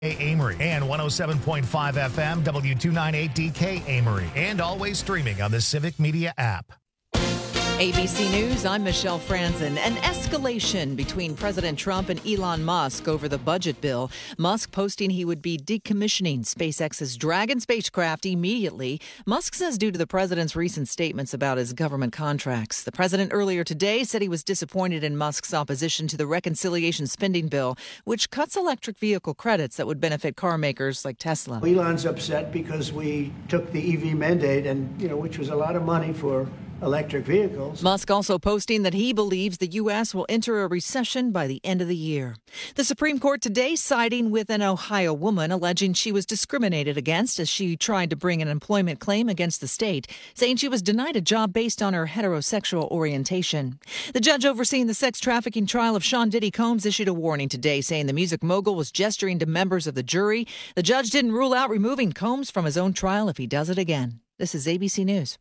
Amory and 107.5 FM W298DK Amory, and always streaming on the Civic Media app. ABC News, I'm Michelle Franzen. An escalation between President Trump and Elon Musk over the budget bill. Musk posting he would be decommissioning SpaceX's Dragon spacecraft immediately. Musk says due to the president's recent statements about his government contracts. The president earlier today said he was disappointed in Musk's opposition to the reconciliation spending bill, which cuts electric vehicle credits that would benefit car makers like Tesla. Elon's upset because we took the EV mandate, and which was a lot of money for electric vehicles. Musk also posting that he believes the U.S. will enter a recession by the end of the year. The Supreme Court today siding with an Ohio woman alleging she was discriminated against as she tried to bring an employment claim against the state, saying she was denied a job based on her heterosexual orientation. The judge overseeing the sex trafficking trial of Sean Diddy Combs issued a warning today, saying the music mogul was gesturing to members of the jury. The judge didn't rule out removing Combs from his own trial if he does it again. This is ABC News.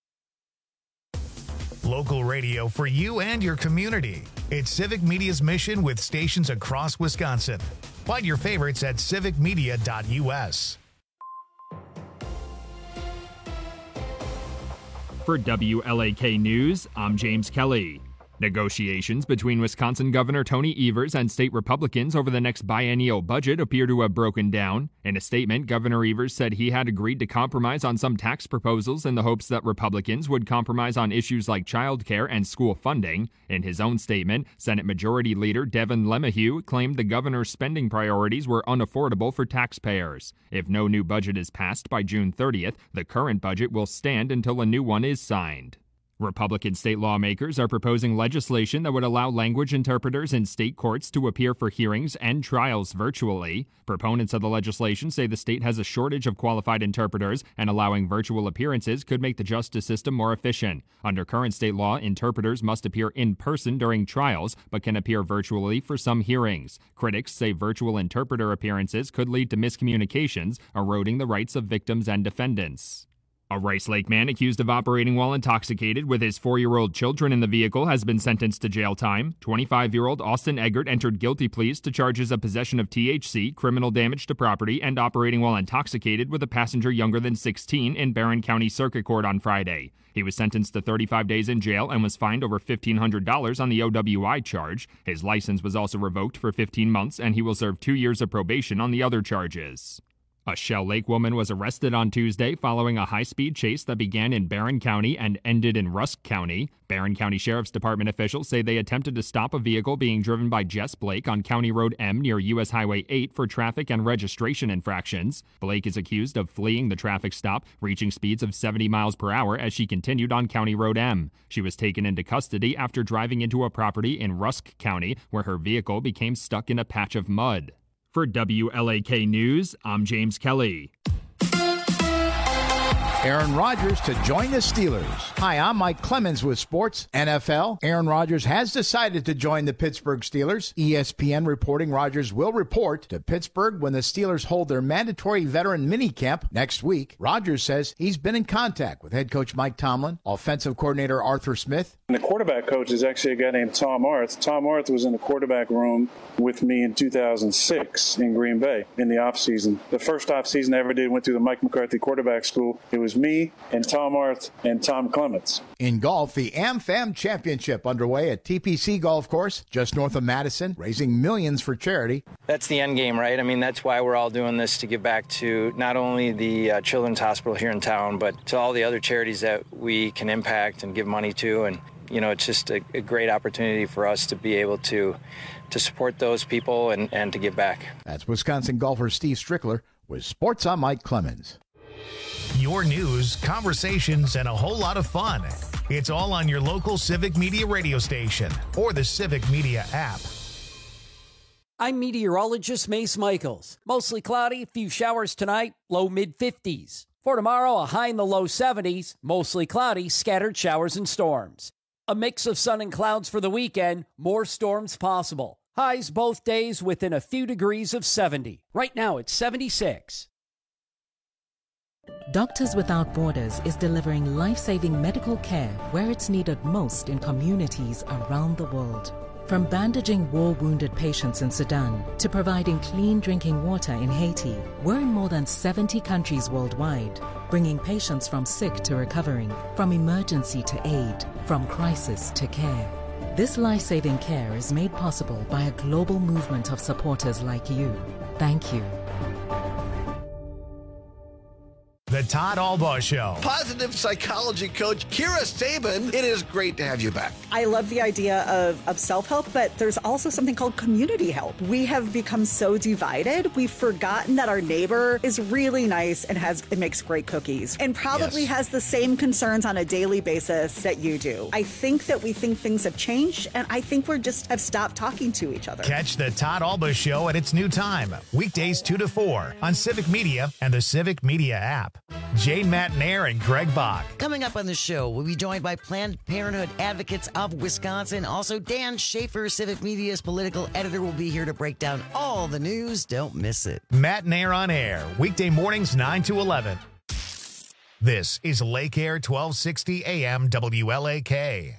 Local radio for you and your community. It's Civic Media's mission with stations across Wisconsin. Find your favorites at civicmedia.us. For WLAK News, I'm James Kelly. Negotiations between Wisconsin Governor Tony Evers and state Republicans over the next biennial budget appear to have broken down. In a statement, Governor Evers said he had agreed to compromise on some tax proposals in the hopes that Republicans would compromise on issues like child care and school funding. In his own statement, Senate Majority Leader Devin LeMahieu claimed the governor's spending priorities were unaffordable for taxpayers. If no new budget is passed by June 30th, the current budget will stand until a new one is signed. Republican state lawmakers are proposing legislation that would allow language interpreters in state courts to appear for hearings and trials virtually. Proponents of the legislation say the state has a shortage of qualified interpreters, and allowing virtual appearances could make the justice system more efficient. Under current state law, interpreters must appear in person during trials, but can appear virtually for some hearings. Critics say virtual interpreter appearances could lead to miscommunications, eroding the rights of victims and defendants. A Rice Lake man accused of operating while intoxicated with his 4-year-old children in the vehicle has been sentenced to jail time. 25-year-old Austin Eggert entered guilty pleas to charges of possession of THC, criminal damage to property, and operating while intoxicated with a passenger younger than 16 in Barron County Circuit Court on Friday. He was sentenced to 35 days in jail and was fined over $1,500 on the OWI charge. His license was also revoked for 15 months, and he will serve 2 years of probation on the other charges. A Shell Lake woman was arrested on Tuesday following a high-speed chase that began in Barron County and ended in Rusk County. Barron County Sheriff's Department officials say they attempted to stop a vehicle being driven by Jess Blake on County Road M near U.S. Highway 8 for traffic and registration infractions. Blake is accused of fleeing the traffic stop, reaching speeds of 70 miles per hour as she continued on County Road M. She was taken into custody after driving into a property in Rusk County where her vehicle became stuck in a patch of mud. For WLAK News, I'm James Kelly. Aaron Rodgers to join the Steelers. Hi, I'm Mike Clemens with Sports NFL. Aaron Rodgers has decided to join the Pittsburgh Steelers. ESPN reporting Rodgers will report to Pittsburgh when the Steelers hold their mandatory veteran minicamp next week. Rodgers says he's been in contact with head coach Mike Tomlin, offensive coordinator Arthur Smith. And the quarterback coach is actually a guy named Tom Arth. Tom Arth was in the quarterback room with me in 2006 in Green Bay in the offseason. The first offseason I ever did went through the Mike McCarthy quarterback school. It was me and Tom Arth and Tom Clements. In golf, the AmFam Championship underway at TPC Golf Course, just north of Madison, raising millions for charity. That's the end game, right? I mean, that's why we're all doing this, to give back to not only the Children's Hospital here in town, but to all the other charities that we can impact and give money to. And, it's just a great opportunity for us to be able to support those people and to give back. That's Wisconsin golfer Steve Strickler with Sports. I'm Mike Clemens. Your news, conversations, and a whole lot of fun. It's all on your local Civic Media radio station or the Civic Media app. I'm meteorologist Mace Michaels. Mostly cloudy, few showers tonight, low mid-50s. For tomorrow, a high in the low 70s, mostly cloudy, scattered showers and storms. A mix of sun and clouds for the weekend, more storms possible. Highs both days within a few degrees of 70. Right now, it's 76. Doctors Without Borders is delivering life-saving medical care where it's needed most in communities around the world. From bandaging war-wounded patients in Sudan to providing clean drinking water in Haiti, we're in more than 70 countries worldwide, bringing patients from sick to recovering, from emergency to aid, from crisis to care. This life-saving care is made possible by a global movement of supporters like you. Thank you. The Todd Albaugh Show. Positive psychology coach Kira Sabin, it is great to have you back. I love the idea of self-help, but there's also something called community help. We have become so divided, we've forgotten that our neighbor is really nice and makes great cookies and probably has the same concerns on a daily basis that you do. I think that we think things have changed, and I think have stopped talking to each other. Catch the Todd Albaugh Show at its new time, weekdays 2 to 4 on Civic Media and the Civic Media app. Jane Matnair and Greg Bach. Coming up on the show, we'll be joined by Planned Parenthood Advocates of Wisconsin. Also, Dan Schaefer, Civic Media's political editor, will be here to break down all the news. Don't miss it. Matnair on air, weekday mornings 9 to 11. This is Lake Air 1260 AM WLAK.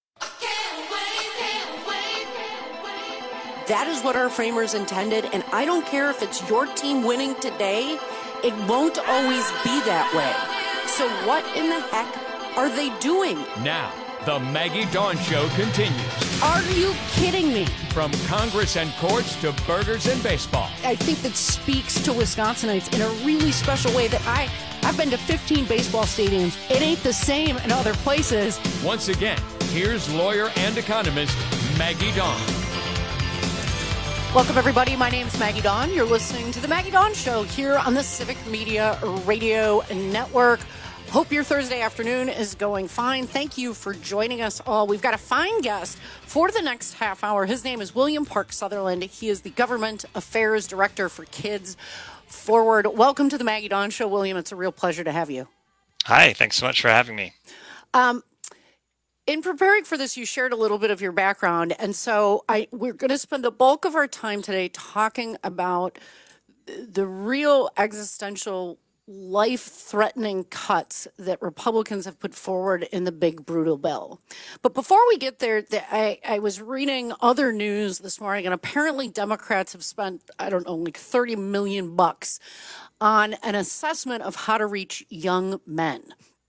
That is what our framers intended, and I don't care if it's your team winning today. It won't always be that way. So what in the heck are they doing? Now, the Maggie Dawn Show continues. Are you kidding me? From Congress and courts to burgers and baseball. I think that speaks to Wisconsinites in a really special way that I've been to 15 baseball stadiums. It ain't the same in other places. Once again, here's lawyer and economist Maggie Dawn. Welcome, everybody. My name is Maggie Dawn. You're listening to The Maggie Dawn Show here on the Civic Media Radio Network. Hope your Thursday afternoon is going fine. Thank you for joining us all. We've got a fine guest for the next half hour. His name is William Park Sutherland. He is the Government Affairs Director for Kids Forward. Welcome to The Maggie Dawn Show, William. It's a real pleasure to have you. Hi. Thanks so much for having me. In preparing for this, you shared a little bit of your background, and so we're going to spend the bulk of our time today talking about the real existential, life-threatening cuts that Republicans have put forward in the big, brutal bill. But before we get there, I was reading other news this morning, and apparently Democrats have spent, like $30 million on an assessment of how to reach young men.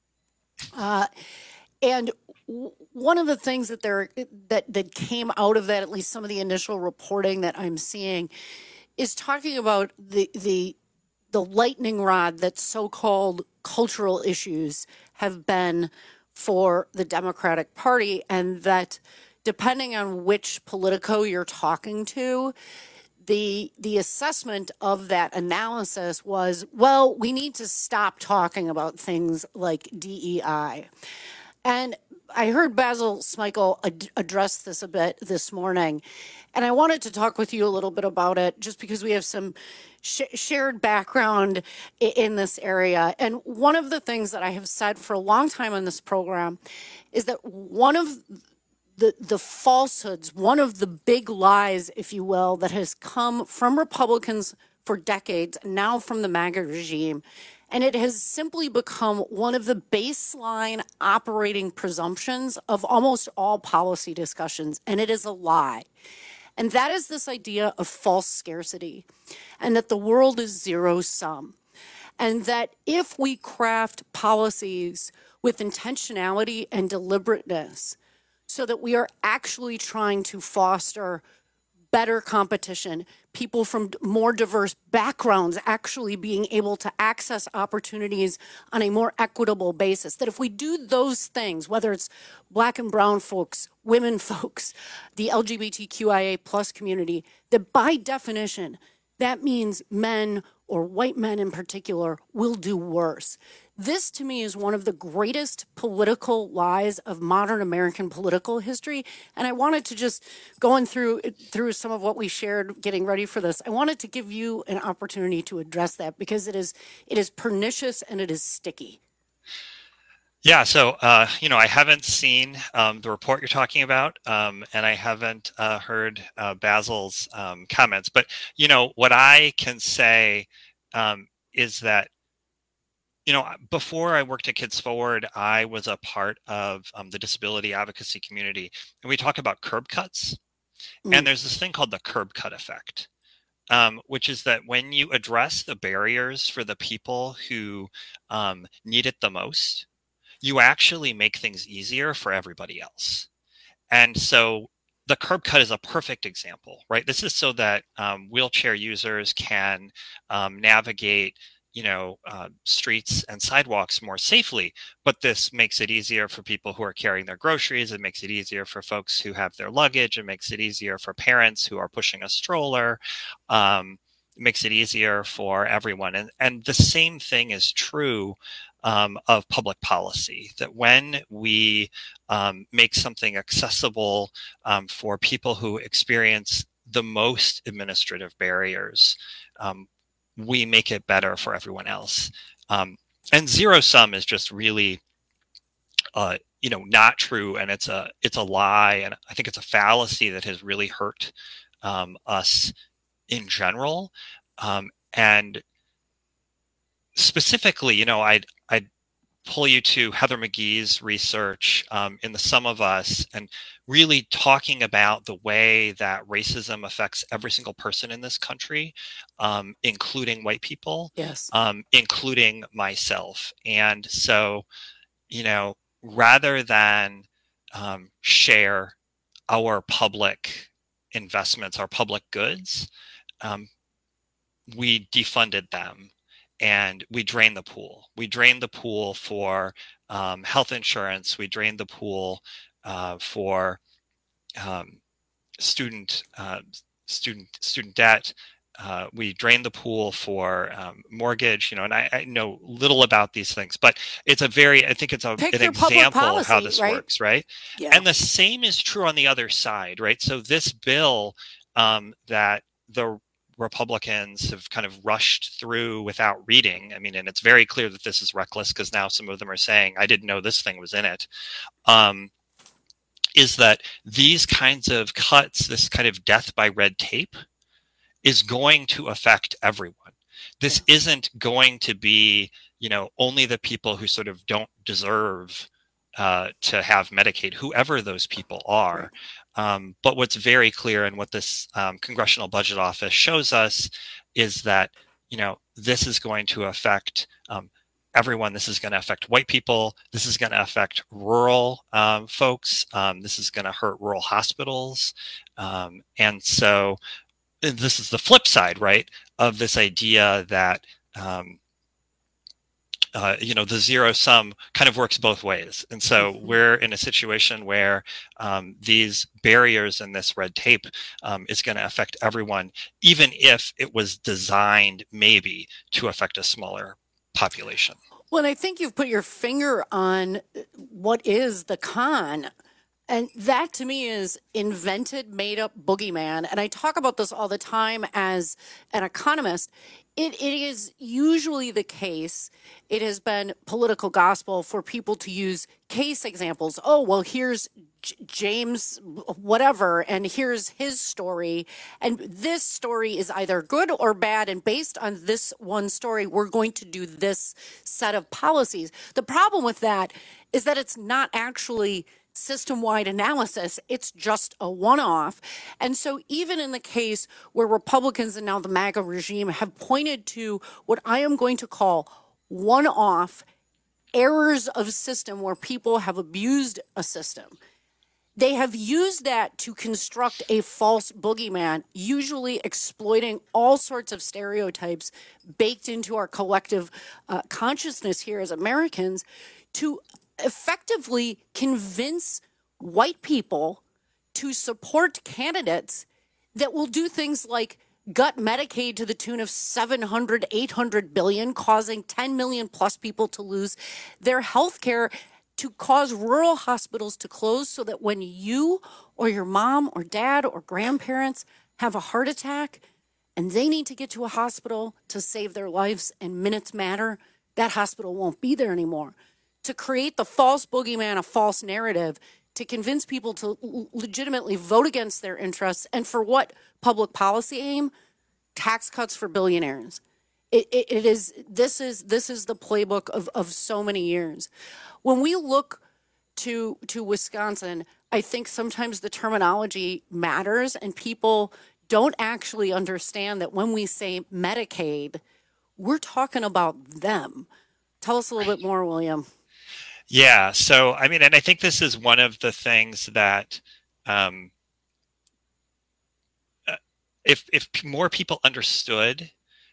And one of the things that came out of that, at least some of the initial reporting that I'm seeing, is talking about the lightning rod that so-called cultural issues have been for the Democratic Party, and that depending on which Politico you're talking to, the assessment of that analysis was, well, we need to stop talking about things like DEI. And I heard Basil Smikle address this a bit this morning, and I wanted to talk with you a little bit about it just because we have some shared background in this area. And one of the things that I have said for a long time on this program is that one of the falsehoods, one of the big lies, if you will, that has come from Republicans for decades, now from the MAGA regime, and it has simply become one of the baseline operating presumptions of almost all policy discussions, and it is a lie. And that is this idea of false scarcity, and that the world is zero-sum, and that if we craft policies with intentionality and deliberateness so that we are actually trying to foster better competition, people from more diverse backgrounds actually being able to access opportunities on a more equitable basis. That if we do those things, whether it's Black and brown folks, women folks, the LGBTQIA plus community, that by definition, that means men, or white men in particular, will do worse. This, to me, is one of the greatest political lies of modern American political history. And I wanted to just, going through some of what we shared getting ready for this, I wanted to give you an opportunity to address that because it is pernicious and it is sticky. Yeah, so, I haven't seen the report you're talking about, and I haven't heard Basil's comments. But, what I can say is that, before I worked at Kids Forward, I was a part of the disability advocacy community. And we talk about curb cuts. And there's this thing called the curb cut effect, which is that when you address the barriers for the people who need it the most, you actually make things easier for everybody else. And so the curb cut is a perfect example, right? This is so that wheelchair users can navigate, streets and sidewalks more safely. But this makes it easier for people who are carrying their groceries. It makes it easier for folks who have their luggage. It makes it easier for parents who are pushing a stroller. It makes it easier for everyone. And the same thing is true of public policy, that when we make something accessible for people who experience the most administrative barriers, we make it better for everyone else. And zero sum is just really, not true, and it's a lie, and I think it's a fallacy that has really hurt us in general. And specifically, I'd pull you to Heather McGhee's research in The Sum of Us, and really talking about the way that racism affects every single person in this country, including white people, yes, including myself. And so, rather than share our public investments, our public goods, we defunded them. And we drained the pool. We drained the pool for health insurance. We drained the pool for student debt. We drained the pool for mortgage. And I know little about these things, but I think it's an example of how this works, right? Yeah. And the same is true on the other side, right? So this bill that the Republicans have kind of rushed through without reading. I mean, and it's very clear that this is reckless, because now some of them are saying, I didn't know this thing was in it. Is that these kinds of cuts, this kind of death by red tape, is going to affect everyone. This isn't going to be, only the people who sort of don't deserve to have Medicaid, whoever those people are. But what's very clear, and what this Congressional Budget Office shows us, is that, this is going to affect everyone. This is going to affect white people. This is going to affect rural folks. This is going to hurt rural hospitals. And so this is the flip side, right, of this idea that the zero sum kind of works both ways. And so we're in a situation where these barriers and this red tape is going to affect everyone, even if it was designed maybe to affect a smaller population. Well, and I think you've put your finger on what is the con. And that to me is invented, made up boogeyman. And I talk about this all the time as an economist. It is usually the case. It has been political gospel for people to use case examples. Oh, well, here's James whatever, and here's his story. And this story is either good or bad. And based on this one story, we're going to do this set of policies. The problem with that is that it's not actually system-wide analysis. It's just a one-off. And so even in the case where Republicans and now the MAGA regime have pointed to what I am going to call one-off errors of system where people have abused a system, they have used that to construct a false boogeyman, usually exploiting all sorts of stereotypes baked into our collective consciousness here as Americans to effectively convince white people to support candidates that will do things like gut Medicaid to the tune of 700, 800 billion, causing 10 million plus people to lose their health care, to cause rural hospitals to close so that when you or your mom or dad or grandparents have a heart attack and they need to get to a hospital to save their lives and minutes matter, that hospital won't be there anymore. To create the false boogeyman, a false narrative, to convince people to legitimately vote against their interests, and for what public policy aim? Tax cuts for billionaires. This is the playbook of so many years. When we look to Wisconsin, I think sometimes the terminology matters, and people don't actually understand that when we say Medicaid, we're talking about them. Tell us a little bit more, William. Yeah. So, I mean, and I think this is one of the things that if more people understood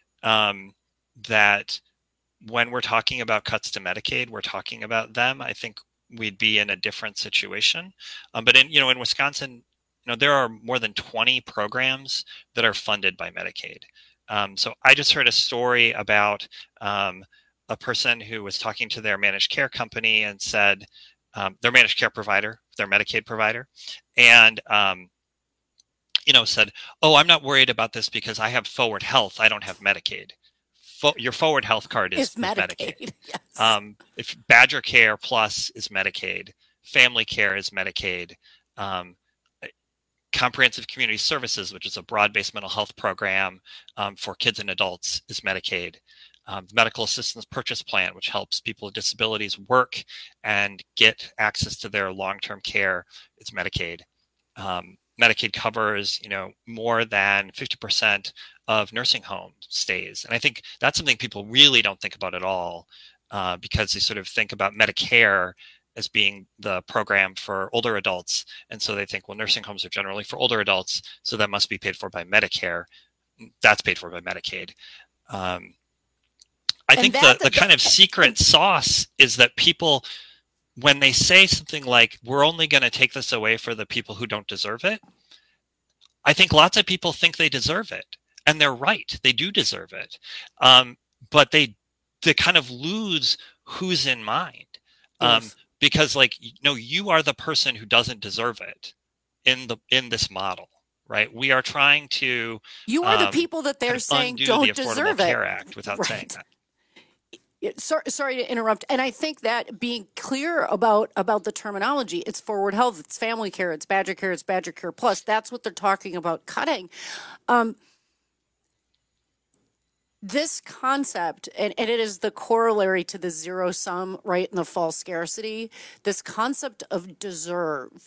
that when we're talking about cuts to Medicaid, we're talking about them, I think we'd be in a different situation. But in Wisconsin, there are more than 20 programs that are funded by Medicaid. So I just heard a story about a person who was talking to their managed care company and said, their managed care provider, their Medicaid provider, and said, "Oh, I'm not worried about this because I have Forward Health. I don't have Medicaid." Your Forward Health card is Medicaid. Yes. If Badger Care Plus is Medicaid, Family Care is Medicaid, Comprehensive Community Services, which is a broad-based mental health program for kids and adults, is Medicaid. The Medical Assistance Purchase Plan, which helps people with disabilities work and get access to their long-term care, is Medicaid. Medicaid covers, more than 50% of nursing home stays. And I think that's something people really don't think about at all because they sort of think about Medicare as being the program for older adults. And so they think, well, nursing homes are generally for older adults, so that must be paid for by Medicare. That's paid for by Medicaid. I think the kind of secret sauce is that people, when they say something like, we're only going to take this away for the people who don't deserve it, I think lots of people think they deserve it. And they're right. They do deserve it. But they kind of lose who's in mind. Yes. Because you are the person who doesn't deserve it in this model. Right. We are trying to. You are the people that they're saying don't deserve it. The Affordable Care Act without saying that. Sorry to interrupt. And I think that being clear about the terminology, it's Forward Health, it's Family Care, it's Badger Care, it's Badger Care Plus. That's what they're talking about cutting. This concept, and it is the corollary to the zero sum, right, and the false scarcity, this concept of deserve.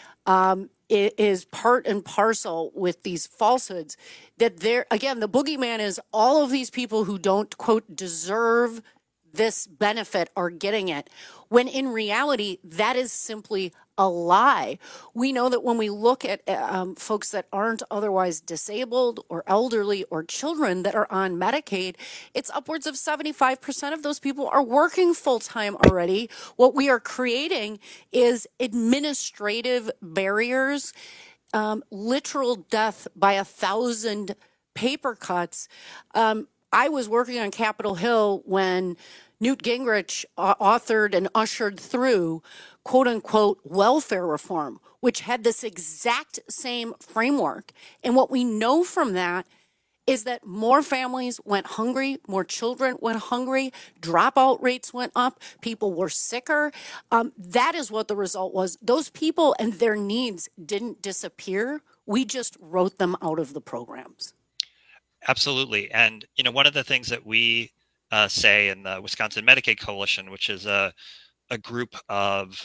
It is part and parcel with these falsehoods that the boogeyman is all of these people who don't, quote, deserve this benefit are getting it, when in reality, that is simply a lie. We know that when we look at folks that aren't otherwise disabled or elderly or children that are on Medicaid, it's upwards of 75% of those people are working full-time already. What we are creating is administrative barriers, literal death by 1,000 paper cuts. I was working on Capitol Hill when Newt Gingrich authored and ushered through, quote unquote, welfare reform, which had this exact same framework. And what we know from that is that more families went hungry, more children went hungry, dropout rates went up, people were sicker. That is what the result was. Those people and their needs didn't disappear. We just wrote them out of the programs. Absolutely. And, one of the things that we say in the Wisconsin Medicaid Coalition, which is a group of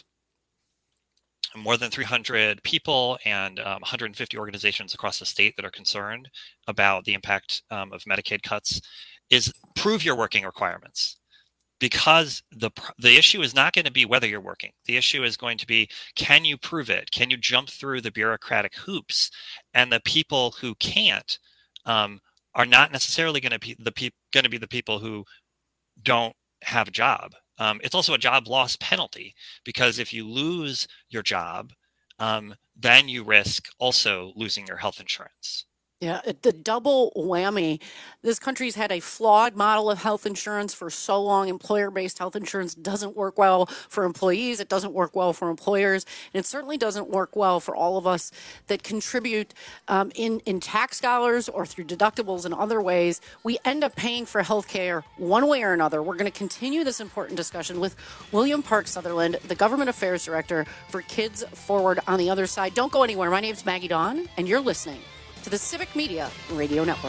more than 300 people and 150 organizations across the state that are concerned about the impact of Medicaid cuts, is prove your working requirements. Because the issue is not going to be whether you're working. The issue is going to be, can you prove it? Can you jump through the bureaucratic hoops? And the people who can't are not necessarily going to be the people who don't have a job. It's also a job loss penalty, because if you lose your job, then you risk also losing your health insurance. Yeah, the double whammy. This country's had a flawed model of health insurance for so long. Employer-based health insurance doesn't work well for employees. It doesn't work well for employers. And it certainly doesn't work well for all of us that contribute in tax dollars or through deductibles and other ways. We end up paying for health care one way or another. We're going to continue this important discussion with William Park Sutherland, the Government Affairs Director for Kids Forward on the other side. Don't go anywhere. My name's Maggie Dawn, and you're listening to the Civic Media Radio Network.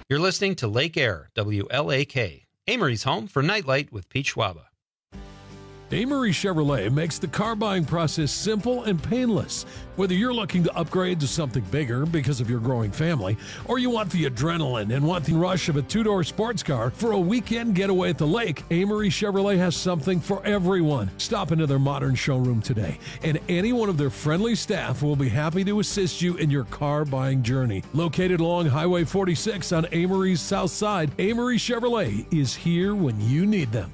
You're listening to Lake Air, WLAK, Amory's home for Nightlight with Pete Schwaba. Amory Chevrolet makes the car buying process simple and painless. Whether you're looking to upgrade to something bigger because of your growing family, or you want the adrenaline and want the rush of a two-door sports car for a weekend getaway at the lake, Amory Chevrolet has something for everyone. Stop into their modern showroom today, and any one of their friendly staff will be happy to assist you in your car buying journey. Located along Highway 46 on Amory's south side, Amory Chevrolet is here when you need them.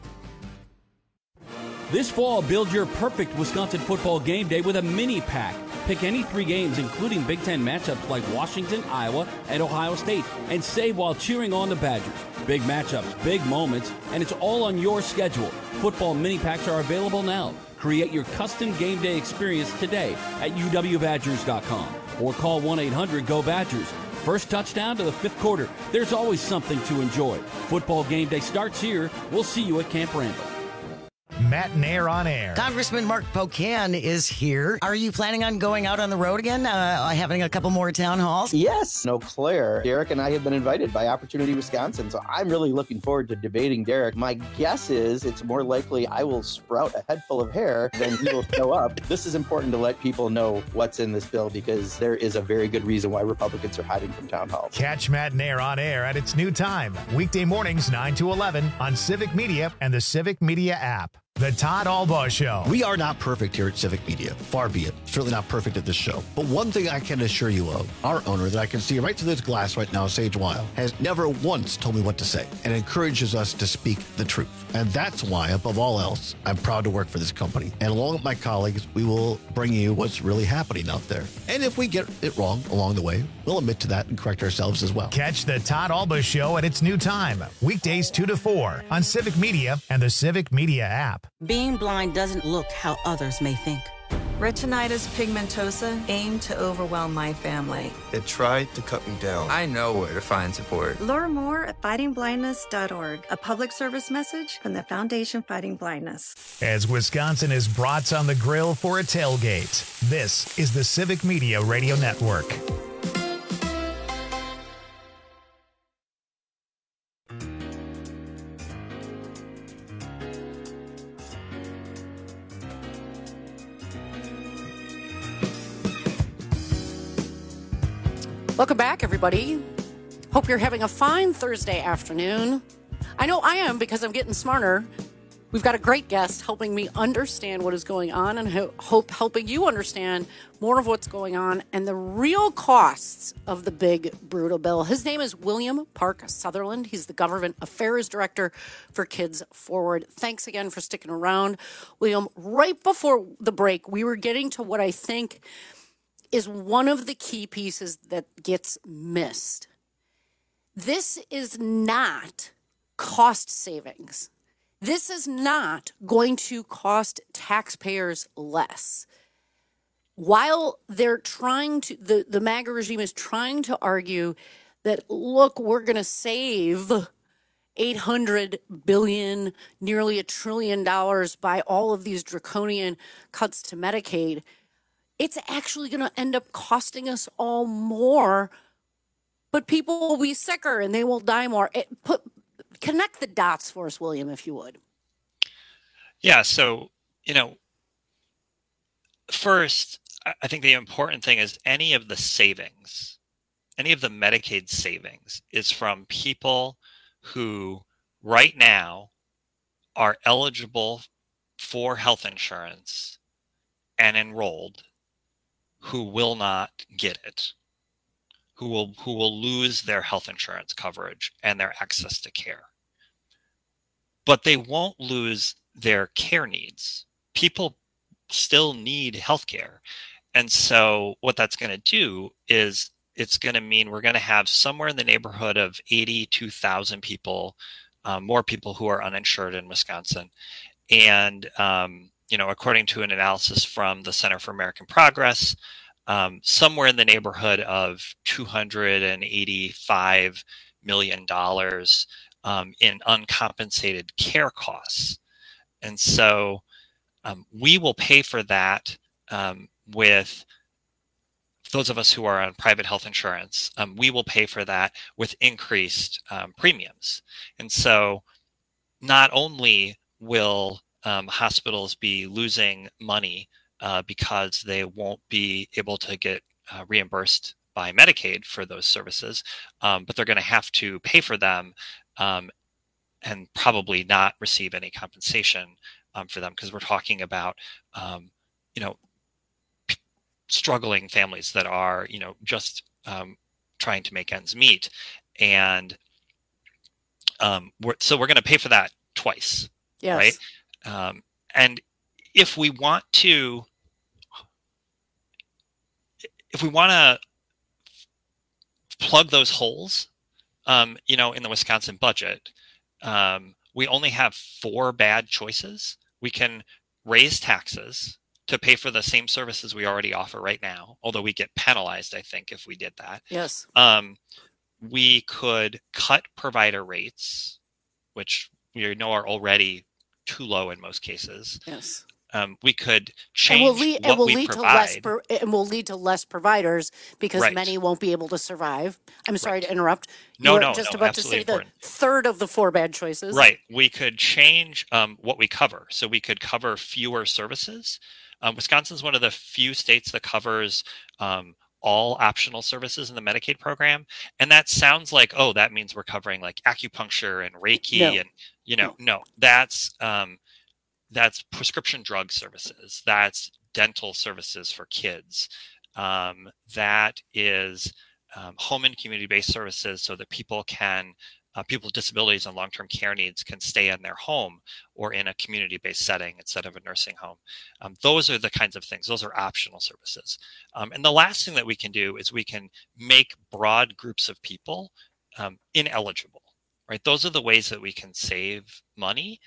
This fall, build your perfect Wisconsin football game day with a mini pack. Pick any 3 games, including Big Ten matchups like Washington, Iowa, and Ohio State, and save while cheering on the Badgers. Big matchups, big moments, and it's all on your schedule. Football mini packs are available now. Create your custom game day experience today at uwbadgers.com or call 1-800-GO-BADGERS. First touchdown to the 5th quarter. There's always something to enjoy. Football game day starts here. We'll see you at Camp Randall. Matt Nair on air. Congressman Mark Pocan is here. Are you planning on going out on the road again, having a couple more town halls? Yes. Eau Claire. Derek and I have been invited by Opportunity Wisconsin, so I'm really looking forward to debating Derek. My guess is it's more likely I will sprout a head full of hair than he will show up. This is important to let people know what's in this bill because there is a very good reason why Republicans are hiding from town halls. Catch Matt Nair on air at its new time, weekday mornings 9 to 11 on Civic Media and the Civic Media app. The Todd Albaugh Show. We are not perfect here at Civic Media. Far be it. Certainly not perfect at this show. But one thing I can assure you of, our owner that I can see right through this glass right now, Sage Weil, has never once told me what to say and encourages us to speak the truth. And that's why, above all else, I'm proud to work for this company. And along with my colleagues, we will bring you what's really happening out there. And if we get it wrong along the way, we'll admit to that and correct ourselves as well. Catch the Todd Albaugh Show at its new time, weekdays 2 to 4 on Civic Media and the Civic Media app. Being blind doesn't look how others may think. Retinitis pigmentosa aimed to overwhelm my family. It tried to cut me down. I know where to find support. Learn more at fightingblindness.org, a public service message from the Foundation Fighting Blindness. As Wisconsin is brats on the grill for a tailgate, this is the Civic Media Radio Network. Welcome back, everybody. Hope you're having a fine Thursday afternoon. I know I am because I'm getting smarter. We've got a great guest helping me understand what is going on and helping you understand more of what's going on and the real costs of the big, brutal bill. His name is William Park Sutherland. He's the Government Affairs Director for Kids Forward. Thanks again for sticking around. William, right before the break, we were getting to what I think is one of the key pieces that gets missed. This is not cost savings. This is not going to cost taxpayers less. While they're trying to, the MAGA regime is trying to argue that, look, we're going to save $800 billion, nearly $1 trillion by all of these draconian cuts to Medicaid, it's actually going to end up costing us all more, but people will be sicker and they will die more. Connect the dots for us, William, if you would. Yeah, so, first, I think the important thing is any of the savings, any of the Medicaid savings is from people who right now are eligible for health insurance and enrolled, who will not get it, who will lose their health insurance coverage and their access to care. But they won't lose their care needs. People still need health care. And so what that's going to do is it's going to mean we're going to have somewhere in the neighborhood of 82,000 people, more people who are uninsured in Wisconsin. And according to an analysis from the Center for American Progress, somewhere in the neighborhood of $285 million in uncompensated care costs. And so we will pay for that with those of us who are on private health insurance, we will pay for that with increased premiums. And so not only will hospitals be losing money because they won't be able to get reimbursed by Medicaid for those services, but they're going to have to pay for them and probably not receive any compensation for them, because we're talking about, struggling families that are, just trying to make ends meet. And we're going to pay for that twice, yes. right? And if we want to plug those holes, in the Wisconsin budget, we only have 4 bad choices. We can raise taxes to pay for the same services we already offer right now, although we get penalized, I think, if we did that. Yes. We could cut provider rates, which we know are already too low in most cases. Yes. We could change what we provide. And will lead to less providers because Right. many won't be able to survive. I'm sorry to interrupt. No, You were just about to say important. the third of the 4 bad choices. Right. We could change what we cover. So we could cover fewer services. Wisconsin's one of the few states that covers all optional services in the Medicaid program. And that sounds like, oh, that means we're covering like acupuncture and Reiki. No. That's prescription drug services. That's dental services for kids. That is home and community-based services so that people with disabilities and long-term care needs can stay in their home or in a community-based setting instead of a nursing home. Those are the kinds of things. Those are optional services. And the last thing that we can do is we can make broad groups of people ineligible, right? Those are the ways that we can save money.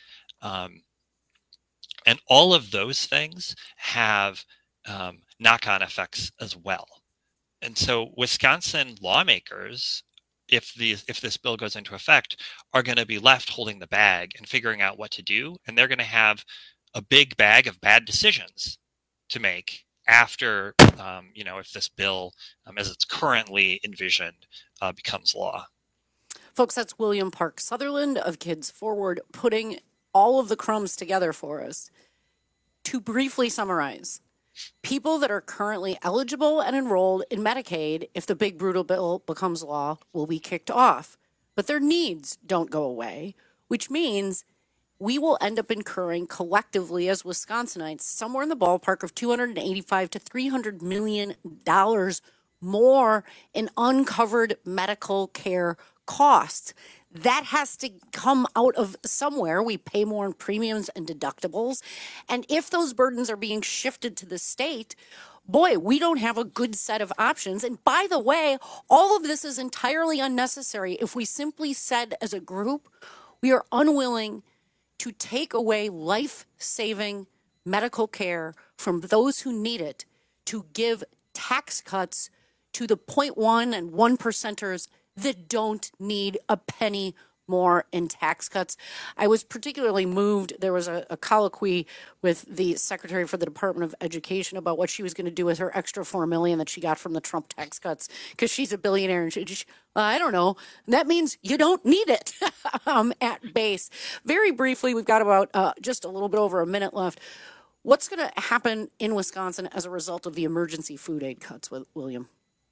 And all of those things have knock-on effects as well. And so Wisconsin lawmakers, if this bill goes into effect, are going to be left holding the bag and figuring out what to do. And they're going to have a big bag of bad decisions to make after, if this bill, as it's currently envisioned, becomes law. Folks, that's William Park Sutherland of Kids Forward putting all of the crumbs together for us. To briefly summarize, people that are currently eligible and enrolled in Medicaid, if the big brutal bill becomes law, will be kicked off. But their needs don't go away, which means we will end up incurring collectively as Wisconsinites somewhere in the ballpark of $285 to $300 million more in uncovered medical care costs. That has to come out of somewhere. We pay more in premiums and deductibles. And if those burdens are being shifted to the state, boy, we don't have a good set of options. And by the way, all of this is entirely unnecessary if we simply said as a group, we are unwilling to take away life-saving medical care from those who need it, to give tax cuts to the 0.1 and 1%ers that don't need a penny more in tax cuts. I was particularly moved. There was a colloquy with the Secretary for the Department of Education about what she was going to do with her extra $4 million that she got from the Trump tax cuts, because she's a billionaire and she I don't know. That means you don't need it at base. Very briefly, we've got about just a little bit over a minute left. What's going to happen in Wisconsin as a result of the emergency food aid cuts, William?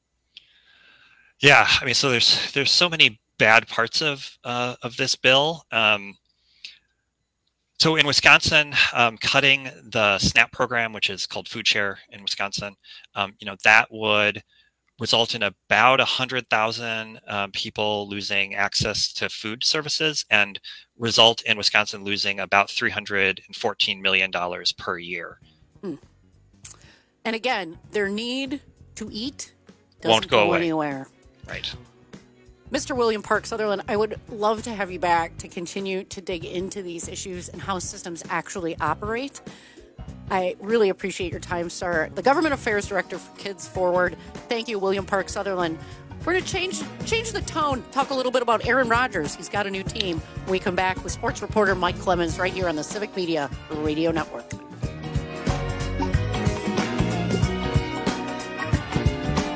Yeah, I mean, so there's so many bad parts of this bill. So in Wisconsin, cutting the SNAP program, which is called Food Share in Wisconsin, that would result in about 100,000 people losing access to food services and result in Wisconsin losing about $314 million per year. And again, their need to eat won't go away anywhere. Right. Mr. William Park Sutherland, I would love to have you back to continue to dig into these issues and how systems actually operate. I really appreciate your time, sir. The Government Affairs Director for Kids Forward. Thank you, William Park Sutherland. We're going to change the tone, talk a little bit about Aaron Rodgers. He's got a new team. When we come back with sports reporter Mike Clemens right here on the Civic Media Radio Network.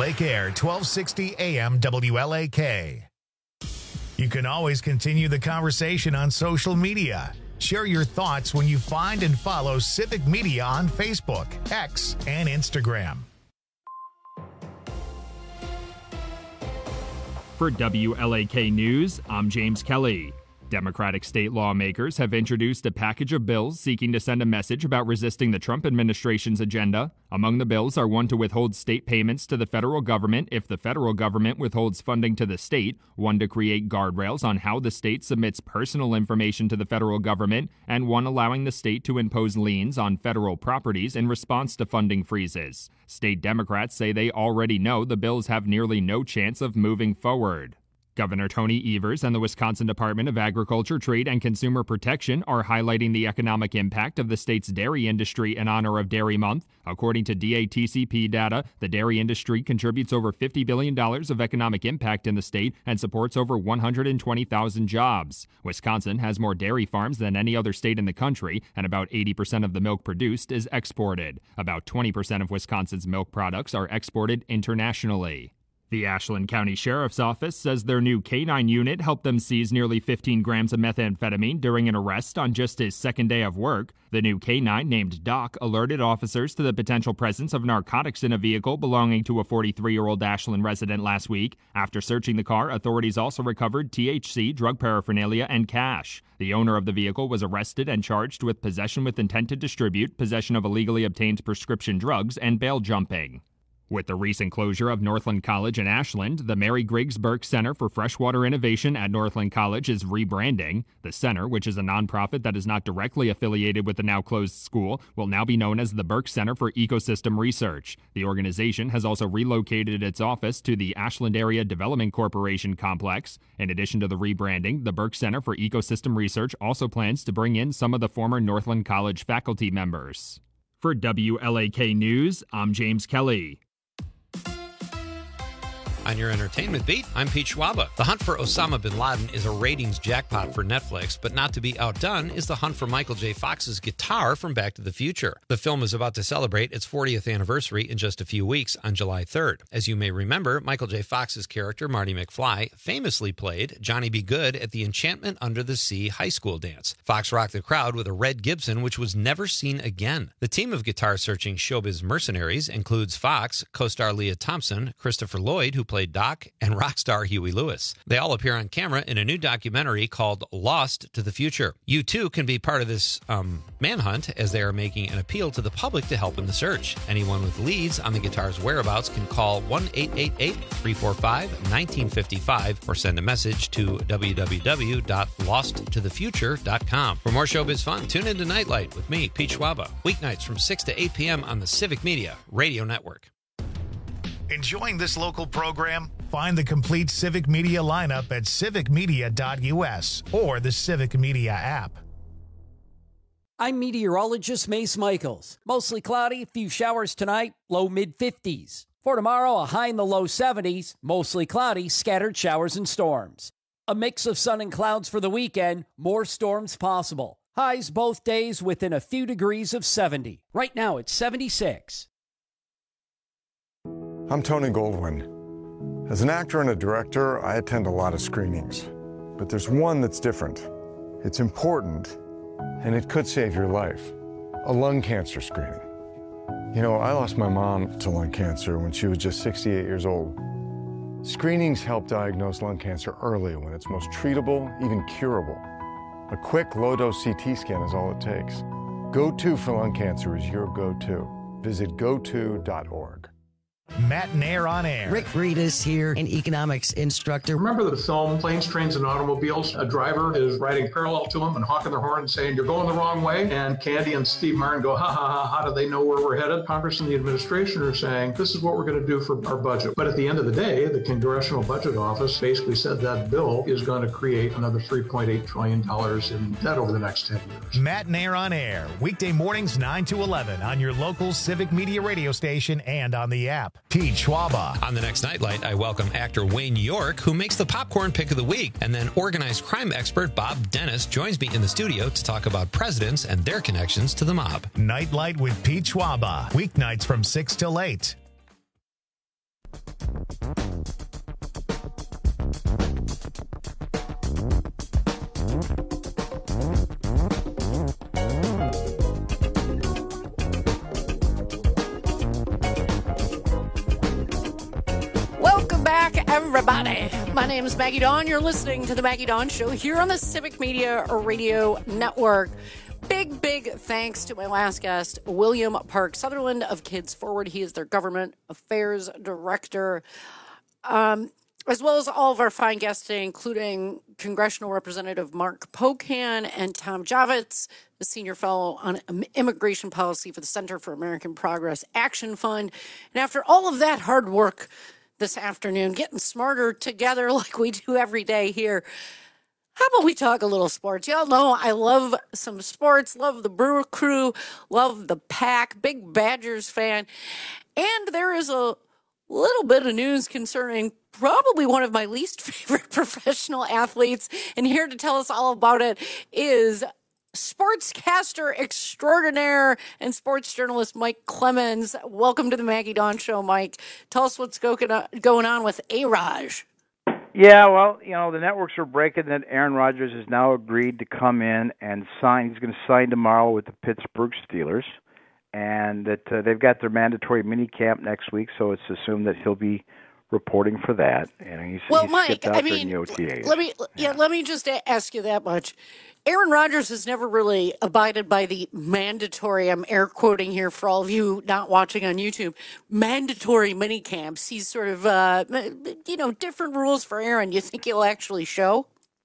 Lake Air, 1260 AM WLAK. You can always continue the conversation on social media. Share your thoughts when you find and follow Civic Media on Facebook, X, and Instagram. For WLAK News, I'm James Kelly. Democratic state lawmakers have introduced a package of bills seeking to send a message about resisting the Trump administration's agenda. Among the bills are one to withhold state payments to the federal government if the federal government withholds funding to the state, one to create guardrails on how the state submits personal information to the federal government, and one allowing the state to impose liens on federal properties in response to funding freezes. State Democrats say they already know the bills have nearly no chance of moving forward. Governor Tony Evers and the Wisconsin Department of Agriculture, Trade, and Consumer Protection are highlighting the economic impact of the state's dairy industry in honor of Dairy Month. According to DATCP data, the dairy industry contributes over $50 billion of economic impact in the state and supports over 120,000 jobs. Wisconsin has more dairy farms than any other state in the country, and about 80% of the milk produced is exported. About 20% of Wisconsin's milk products are exported internationally. The Ashland County Sheriff's Office says their new K-9 unit helped them seize nearly 15 grams of methamphetamine during an arrest on just his second day of work. The new K-9, named Doc, alerted officers to the potential presence of narcotics in a vehicle belonging to a 43-year-old Ashland resident last week. After searching the car, authorities also recovered THC, drug paraphernalia, and cash. The owner of the vehicle was arrested and charged with possession with intent to distribute, possession of illegally obtained prescription drugs, and bail jumping. With the recent closure of Northland College in Ashland, the Mary Griggs Burke Center for Freshwater Innovation at Northland College is rebranding. The center, which is a nonprofit that is not directly affiliated with the now closed school, will now be known as the Burke Center for Ecosystem Research. The organization has also relocated its office to the Ashland Area Development Corporation complex. In addition to the rebranding, the Burke Center for Ecosystem Research also plans to bring in some of the former Northland College faculty members. For WLAK News, I'm James Kelly. On your entertainment beat, I'm Pete Schwaba. The hunt for Osama bin Laden is a ratings jackpot for Netflix, but not to be outdone is the hunt for Michael J. Fox's guitar from Back to the Future. The film is about to celebrate its 40th anniversary in just a few weeks on July 3rd. As you may remember, Michael J. Fox's character, Marty McFly, famously played Johnny B. Good at the Enchantment Under the Sea high school dance. Fox rocked the crowd with a red Gibson, which was never seen again. The team of guitar-searching showbiz mercenaries includes Fox, co-star Leah Thompson, Christopher Lloyd, who played Doc, and rock star Huey Lewis. They all appear on camera in a new documentary called Lost to the Future. You too can be part of this manhunt, as they are making an appeal to the public to help in the search. Anyone with leads on the guitar's whereabouts can call 1-888-345-1955 or send a message to www.losttothefuture.com. For more showbiz fun, tune into Nightlight with me, Pete Schwaba, weeknights from 6 to 8 p.m. on the Civic Media Radio Network. Enjoying this local program? Find the complete Civic Media lineup at civicmedia.us or the Civic Media app. I'm meteorologist Mace Michaels. Mostly cloudy, a few showers tonight, low mid-50s. For tomorrow, a high in the low 70s, mostly cloudy, scattered showers and storms. A mix of sun and clouds for the weekend, more storms possible. Highs both days within a few degrees of 70. Right now, it's 76. I'm Tony Goldwyn. As an actor and a director, I attend a lot of screenings. But there's one that's different. It's important, and it could save your life. A lung cancer screening. You know, I lost my mom to lung cancer when she was just 68 years old. Screenings help diagnose lung cancer early when it's most treatable, even curable. A quick, low-dose CT scan is all it takes. Go-To for lung cancer is your go-to. Visit goto.org. Matt Nair on air. Rick Breedis here, an economics instructor. Remember the film Planes, Trains, and Automobiles? A driver is riding parallel to him and honking their horn and saying, "You're going the wrong way." And Candy and Steve Martin go, "Ha ha ha, how do they know where we're headed?" Congress and the administration are saying, this is what we're going to do for our budget. But at the end of the day, the Congressional Budget Office basically said that bill is going to create another $3.8 trillion in debt over the next 10 years. Matt Nair on air, weekday mornings 9 to 11 on your local Civic Media radio station and on the app. Pete Schwaba. On the next Nightlight, I welcome actor Wayne York, who makes the popcorn pick of the week, and then organized crime expert Bob Dennis joins me in the studio to talk about presidents and their connections to the mob. Nightlight with Pete Schwaba, weeknights from 6 till 8. Welcome back, everybody. My name is Maggie Dawn. You're listening to The Maggie Dawn Show here on the Civic Media Radio Network. Big thanks to my last guest, William Park Sutherland of Kids Forward. He is their government affairs director, as well as all of our fine guests today, including Congressional Representative Mark Pocan and Tom Javits, the senior fellow on immigration policy for the Center for American Progress Action Fund. And after all of that hard work this afternoon, getting smarter together like we do every day here, how about we talk a little sports? Y'all know I love some sports, love the Brewer Crew, love the Pack, big Badgers fan. And there is a little bit of news concerning probably one of my least favorite professional athletes. And here to tell us all about it is sportscaster extraordinaire and sports journalist Mike Clemens. Welcome to the Maggie Dawn Show, Mike. Tell us what's going on with A-Raj. Yeah, well, the networks are breaking that Aaron Rodgers has now agreed to come in and sign. He's going to sign tomorrow with the Pittsburgh Steelers, and that they've got their mandatory mini camp next week, so it's assumed that he'll be reporting for that. And he's Mike, out there in the OTAs. Let me just ask you that much. Aaron Rodgers has never really abided by the mandatory, I'm air quoting here for all of you not watching on YouTube, mandatory mini camps. He's sort of, different rules for Aaron. You think he'll actually show?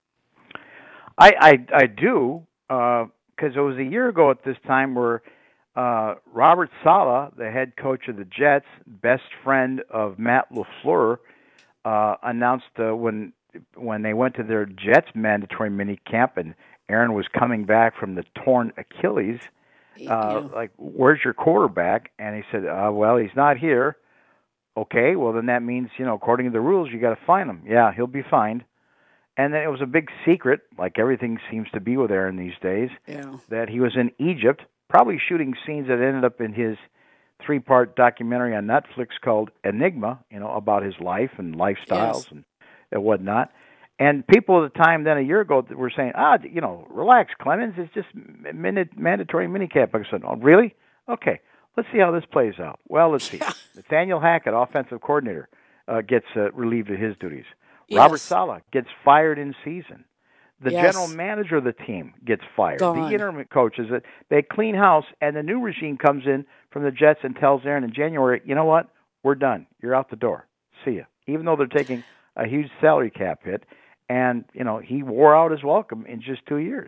I do, because it was a year ago at this time where Robert Saleh, the head coach of the Jets, best friend of Matt LaFleur, announced when they went to their Jets mandatory mini camp and Aaron was coming back from the torn Achilles, like, where's your quarterback? And he said, well, he's not here. Okay, well, then that means, according to the rules, you got to fine him. Yeah, he'll be fined. And then it was a big secret, like everything seems to be with Aaron these days, that he was in Egypt, probably shooting scenes that ended up in his 3-part documentary on Netflix called Enigma, about his life and lifestyles and whatnot. And people at the time, then a year ago, were saying, relax, Clemens, it's just mandatory minicamp. I said, oh, really? Okay, let's see how this plays out. Well, let's see. Nathaniel Hackett, offensive coordinator, gets relieved of his duties. Yes. Robert Saleh gets fired in season. The general manager of the team gets fired. The interim coaches, they clean house, and the new regime comes in from the Jets and tells Aaron in January, you know what? We're done. You're out the door. See ya. Even though they're taking a huge salary cap hit. And, he wore out his welcome in just 2 years.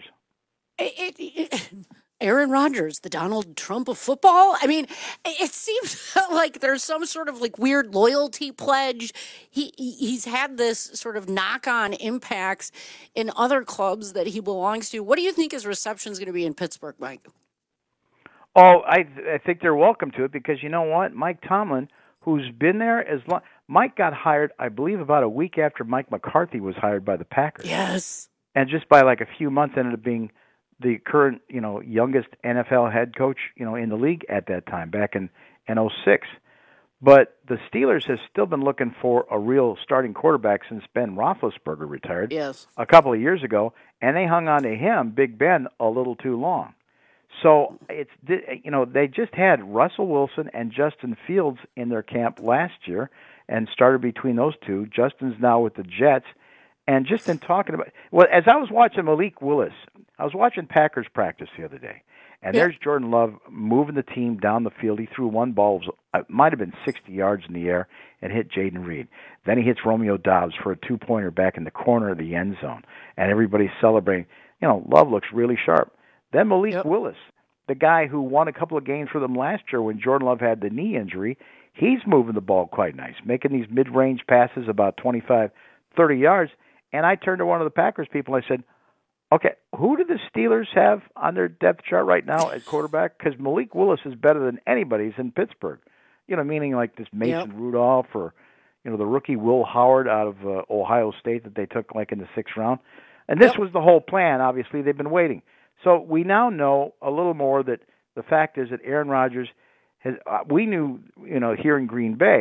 Aaron Rodgers, the Donald Trump of football? I mean, it seems like there's some sort of weird loyalty pledge. He's had this sort of knock-on impacts in other clubs that he belongs to. What do you think his reception is going to be in Pittsburgh, Mike? Oh, I think they're welcome to it because you know what? Mike Tomlin, who's been there as long... Mike got hired, I believe, about a week after Mike McCarthy was hired by the Packers. Yes. And just by a few months ended up being the current, youngest NFL head coach, in the league at that time, back in 2006. But the Steelers have still been looking for a real starting quarterback since Ben Roethlisberger retired a couple of years ago, and they hung on to him, Big Ben, a little too long. So they just had Russell Wilson and Justin Fields in their camp last year and started between those two. Justin's now with the Jets. And just in talking about, as I was watching Malik Willis, I was watching Packers practice the other day, and there's Jordan Love moving the team down the field. He threw one ball, it might have been 60 yards in the air, and hit Jaden Reed. Then he hits Romeo Doubs for a 2-pointer back in the corner of the end zone, and everybody's celebrating. Love looks really sharp. Then Malik Willis, the guy who won a couple of games for them last year when Jordan Love had the knee injury, he's moving the ball quite nice, making these mid-range passes about 25, 30 yards. And I turned to one of the Packers people and I said, okay, who do the Steelers have on their depth chart right now at quarterback? Because Malik Willis is better than anybody's in Pittsburgh. Meaning like this Mason Rudolph or, the rookie Will Howard out of Ohio State that they took in the 6th round. And this was the whole plan. Obviously, they've been waiting. So we now know a little more that the fact is that Aaron Rodgers we knew, here in Green Bay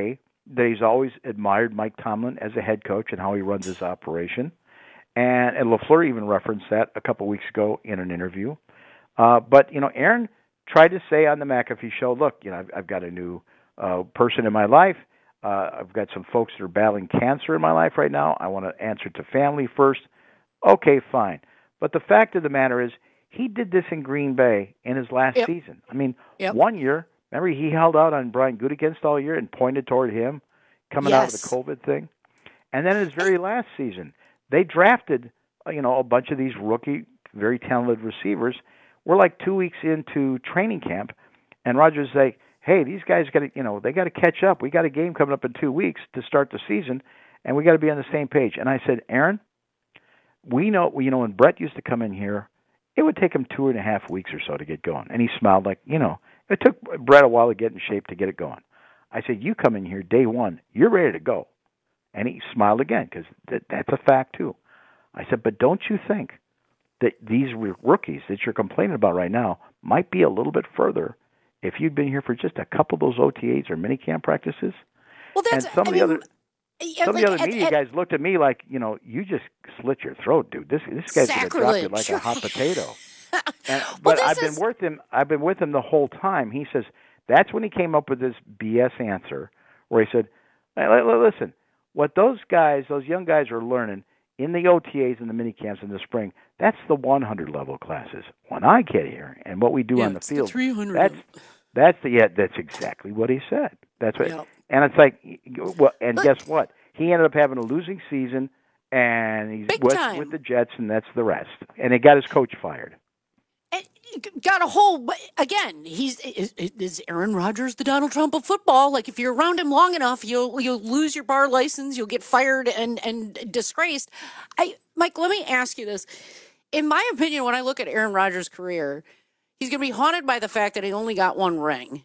that he's always admired Mike Tomlin as a head coach and how he runs his operation. And LaFleur even referenced that a couple weeks ago in an interview. But, Aaron tried to say on the McAfee show, look, I've got a new person in my life. I've got some folks that are battling cancer in my life right now. I want to answer to family first. Okay, fine. But the fact of the matter is, he did this in Green Bay in his last season. I mean, 1 year, remember, he held out on Brian Gutekunst all year and pointed toward him coming out of the COVID thing. And then in his very last season, they drafted, a bunch of these rookie, very talented receivers. We're like 2 weeks into training camp, and Rodgers is like, hey, these guys got to, they got to catch up. We got a game coming up in 2 weeks to start the season, and we got to be on the same page. And I said, Aaron, we know, when Brett used to come in here, it would take him 2.5 weeks or so to get going. And he smiled like, it took Brett a while to get in shape to get it going. I said, you come in here day one, you're ready to go. And he smiled again because that's a fact too. I said, but don't you think that these rookies that you're complaining about right now might be a little bit further if you'd been here for just a couple of those OTAs or minicamp practices? Well, that's, and some of the other media guys looked at me like, you just slit your throat, dude. This guy's going to drop you like a hot potato. But I've been with him the whole time. He says that's when he came up with this BS answer where he said, hey, listen, what those young guys are learning in the OTAs and the minicamps in the spring, that's the 100 level classes. When I get here and what we do on the field, that's exactly what he said. That's what, and it's like, guess what? He ended up having a losing season, and he's with the Jets, and that's the rest. And he got his coach fired. Got a whole, again, is Aaron Rodgers the Donald Trump of football? Like, if you're around him long enough, you'll lose your bar license, you'll get fired and disgraced. Mike, let me ask you this. In my opinion, when I look at Aaron Rodgers' career, he's going to be haunted by the fact that he only got one ring.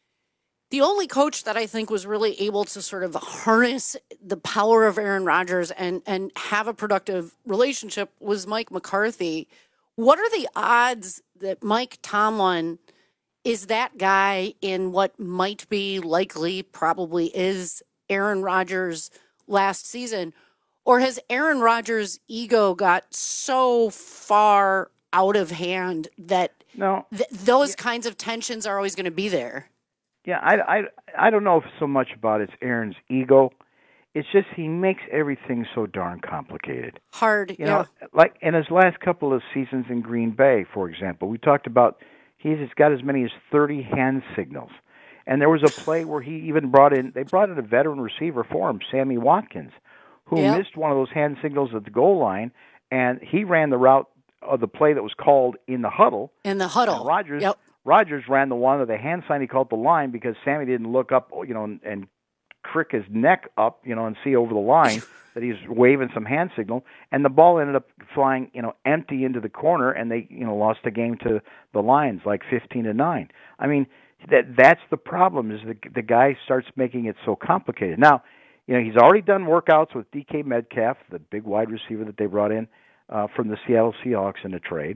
The only coach that I think was really able to sort of harness the power of Aaron Rodgers and have a productive relationship was Mike McCarthy. What are the odds that Mike Tomlin is that guy in what might be likely, probably is Aaron Rodgers' last season? Or has Aaron Rodgers' ego got so far out of hand that those kinds of tensions are always going to be there? Yeah, I don't know so much about it's Aaron's ego. It's just he makes everything so darn complicated. Hard, Like in his last couple of seasons in Green Bay, for example, we talked about he's got as many as 30 hand signals. And there was a play where he even brought in a veteran receiver for him, Sammy Watkins, who missed one of those hand signals at the goal line, and he ran the route of the play that was called in the huddle. In the huddle. And Rodgers ran the one of the hand sign he called the line because Sammy didn't look up, and crick his neck up, and see over the line that he's waving some hand signal, and the ball ended up flying, empty into the corner, and they, lost the game to the Lions like 15-9. I mean, that's the problem is the guy starts making it so complicated. Now, he's already done workouts with DK Metcalf, the big wide receiver that they brought in from the Seattle Seahawks in a trade.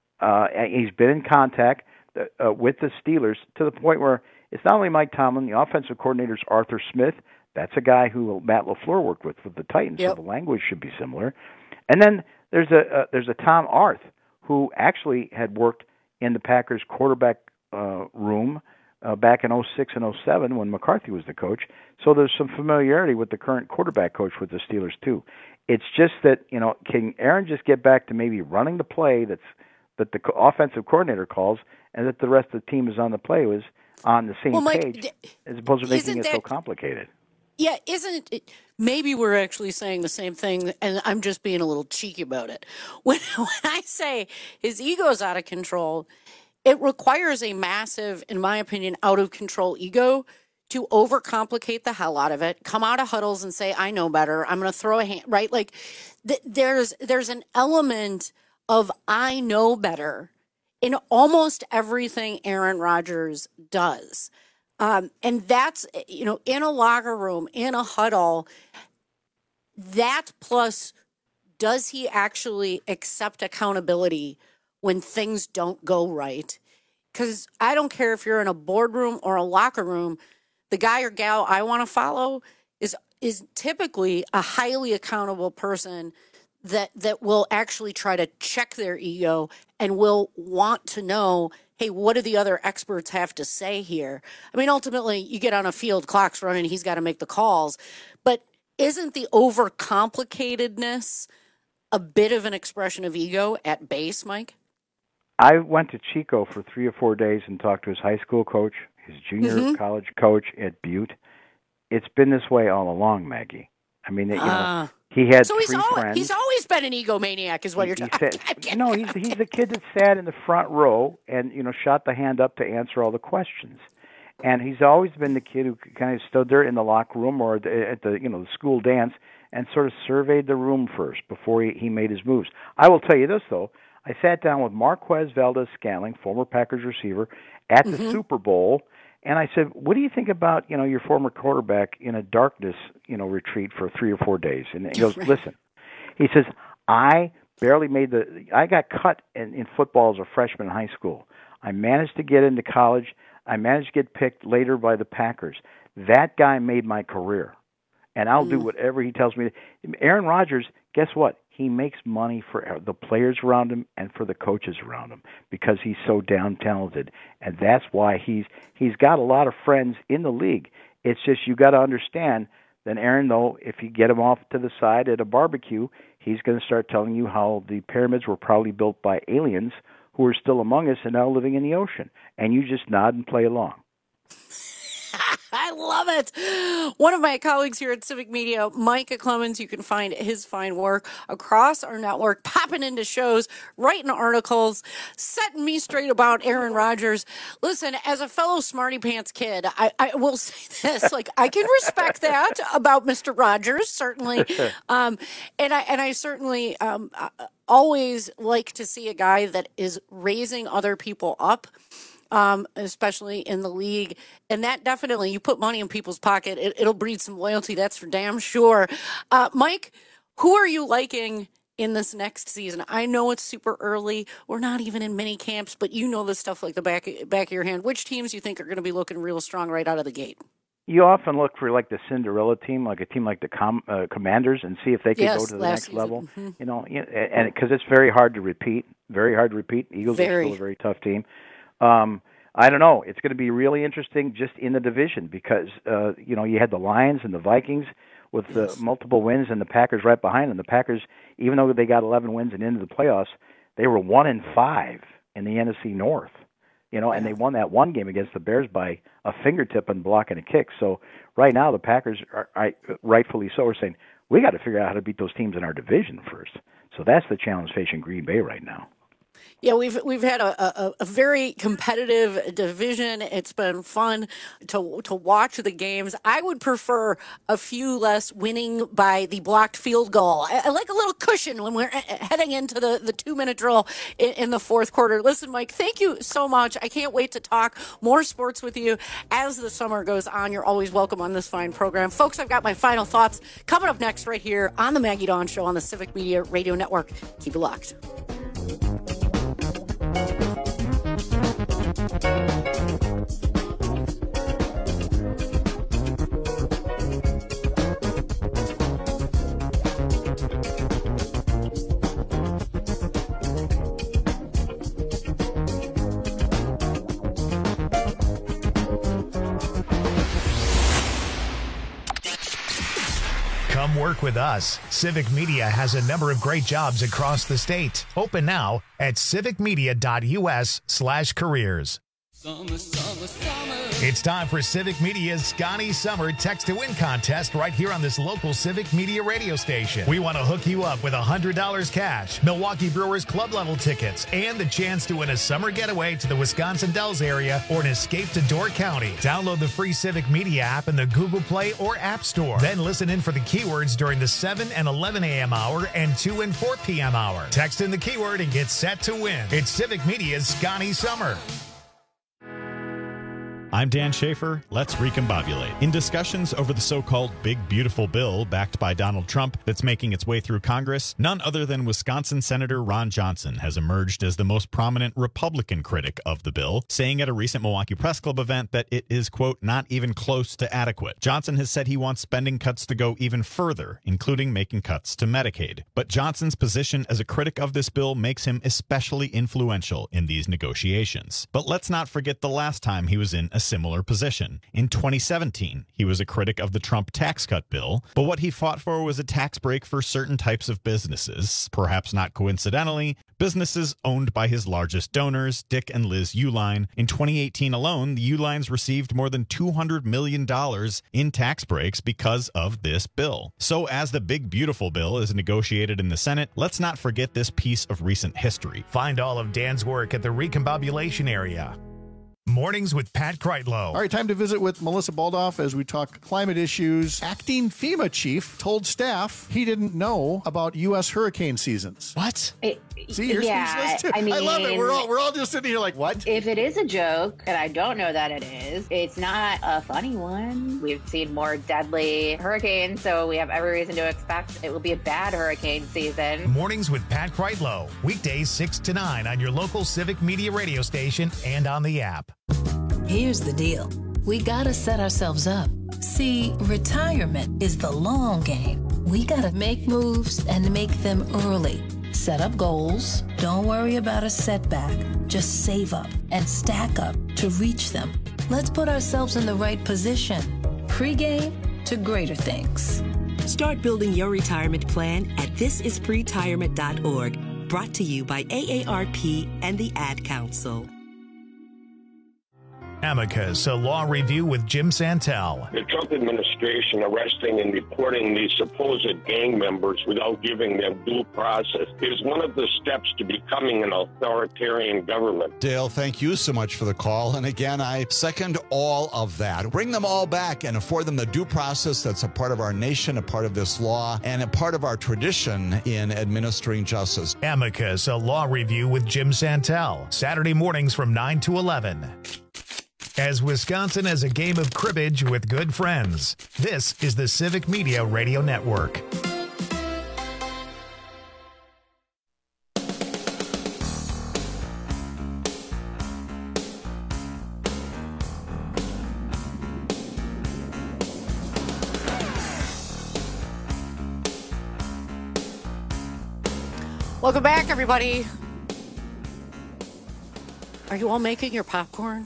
He's been in contact with the Steelers to the point where it's not only Mike Tomlin, the offensive coordinator is Arthur Smith. That's a guy who Matt LaFleur worked with the Titans, so the language should be similar. And then there's a Tom Arth who actually had worked in the Packers quarterback room back in 06 and 07 when McCarthy was the coach. So there's some familiarity with the current quarterback coach with the Steelers too. It's just that, can Aaron just get back to maybe running the play that the offensive coordinator calls and that the rest of the team is on the play was on the same page as opposed to making it so complicated. Yeah, isn't it? Maybe we're actually saying the same thing, and I'm just being a little cheeky about it. When I say his ego's out of control, it requires a massive, in my opinion, out-of-control ego to overcomplicate the hell out of it, come out of huddles and say, I know better, I'm going to throw a hand, right? Like, there's an element of I know better in almost everything Aaron Rodgers does. And that's, in a locker room, in a huddle, that plus, does he actually accept accountability when things don't go right? Because I don't care if you're in a boardroom or a locker room, the guy or gal I want to follow is typically a highly accountable person that will actually try to check their ego and will want to know, hey, what do the other experts have to say here? I mean, ultimately, you get on a field, clock's running, he's got to make the calls. But isn't the overcomplicatedness a bit of an expression of ego at base, Mike? I went to Chico for 3 or 4 days and talked to his high school coach, his junior college coach at Butte. It's been this way all along, Maggie. I mean, he had so 3 friends. He's always been an egomaniac, is what you're talking about. No, he's the kid that sat in the front row and, shot the hand up to answer all the questions. And he's always been the kid who kind of stood there in the locker room or at the school dance and sort of surveyed the room first before he made his moves. I will tell you this, though. I sat down with Marquez Valdez-Scantling, former Packers receiver, at the Super Bowl, and I said, what do you think about, your former quarterback in a darkness, retreat for 3 or 4 days? And he goes, listen. He says, I got cut in football as a freshman in high school. I managed to get into college. I managed to get picked later by the Packers. That guy made my career, and I'll do whatever he tells me. Aaron Rodgers, guess what? He makes money for the players around him and for the coaches around him because he's so damn talented, and that's why he's got a lot of friends in the league. It's just you got to understand that Aaron, though, if you get him off to the side at a barbecue, he's going to start telling you how the pyramids were probably built by aliens who are still among us and now living in the ocean, and you just nod and play along. I love it. One of my colleagues here at Civic Media, Micah Clemens, you can find his fine work across our network, popping into shows, writing articles, setting me straight about Aaron Rodgers. Listen, as a fellow smarty pants kid, I will say this, I can respect that about Mr. Rodgers, certainly. And I certainly always like to see a guy that is raising other people up. Especially in the league. And that definitely, you put money in people's pocket, it'll breed some loyalty, that's for damn sure. Mike, who are you liking in this next season? I know it's super early. We're not even in mini camps, but you know this stuff like the back of your hand. Which teams you think are going to be looking real strong right out of the gate? You often look for the Cinderella team, like a team like the Commanders, and see if they can go to the next season. Level. Mm-hmm. And because it's very hard to repeat. Eagles are still a very tough team. I don't know. It's going to be really interesting just in the division because, you had the Lions and the Vikings with the multiple wins and the Packers right behind them. The Packers, even though they got 11 wins and into the playoffs, they were 1-5 in the NFC North, and they won that one game against the Bears by a fingertip and blocking a kick. So right now the Packers, rightfully so, are saying, we got to figure out how to beat those teams in our division first. So that's the challenge facing Green Bay right now. Yeah, we've had a very competitive division. It's been fun to watch the games. I would prefer a few less winning by the blocked field goal. I like a little cushion when we're heading into the 2-minute drill in the fourth quarter. Listen, Mike, thank you so much. I can't wait to talk more sports with you as the summer goes on. You're always welcome on this fine program. Folks, I've got my final thoughts coming up next right here on the Maggie Dawn Show on the Civic Media Radio Network. Keep it locked. Come work with us. Civic Media has a number of great jobs across the state. Open now at civicmedia.us/careers. Summer, summer, summer. It's time for Civic Media's Scotty Summer Text to Win contest right here on this local Civic Media radio station. We want to hook you up with $100 cash, Milwaukee Brewers club level tickets, and the chance to win a summer getaway to the Wisconsin Dells area or an escape to Door County. Download the free Civic Media app in the Google Play or App Store. Then listen in for the keywords during the 7 and 11 a.m. hour and 2 and 4 p.m. hour. Text in the keyword and get set to win. It's Civic Media's Scotty Summer. I'm Dan Schaefer. Let's recombobulate. In discussions over the so-called Big Beautiful Bill backed by Donald Trump that's making its way through Congress, none other than Wisconsin Senator Ron Johnson has emerged as the most prominent Republican critic of the bill, saying at a recent Milwaukee Press Club event that it is, quote, not even close to adequate. Johnson has said he wants spending cuts to go even further, including making cuts to Medicaid. But Johnson's position as a critic of this bill makes him especially influential in these negotiations. But let's not forget the last time he was in a similar position. In 2017, he was a critic of the Trump tax cut bill, but what he fought for was a tax break for certain types of businesses, perhaps not coincidentally, businesses owned by his largest donors, Dick and Liz Uihlein. In 2018 alone, the Uihleins received more than $200 million in tax breaks because of this bill. So as the Big Beautiful Bill is negotiated in the Senate, let's not forget this piece of recent history. Find all of Dan's work at the Recombobulation area. Mornings with Pat Kreitlow. All right, time to visit with Melissa Baldoff as we talk climate issues. Acting FEMA chief told staff he didn't know about U.S. hurricane seasons. What? See, you're speechless too. I mean, I love it. We're all just sitting here like, what? If it is a joke, and I don't know that it is, it's not a funny one. We've seen more deadly hurricanes, so we have every reason to expect it will be a bad hurricane season. Mornings with Pat Kreitlow. Weekdays 6 to 9 on your local Civic Media radio station and on the app. Here's the deal. We gotta set ourselves up. See, retirement is the long game. We gotta make moves and make them early. Set up goals. Don't worry about a setback. Just save up and stack up to reach them. Let's put ourselves in the right position. Pre-game to greater things. Start building your retirement plan at thisispretirement.org. Brought to you by AARP and the Ad Council. Amicus, a law review with Jim Santel. The Trump administration arresting and deporting these supposed gang members without giving them due process is one of the steps to becoming an authoritarian government. Dale, thank you so much for the call. And again, I second all of that. Bring them all back and afford them the due process that's a part of our nation, a part of this law, and a part of our tradition in administering justice. Amicus, a law review with Jim Santel. Saturday mornings from 9 to 11. As Wisconsin has a game of cribbage with good friends. This is the Civic Media Radio Network. Welcome back, everybody. Are you all making your popcorn?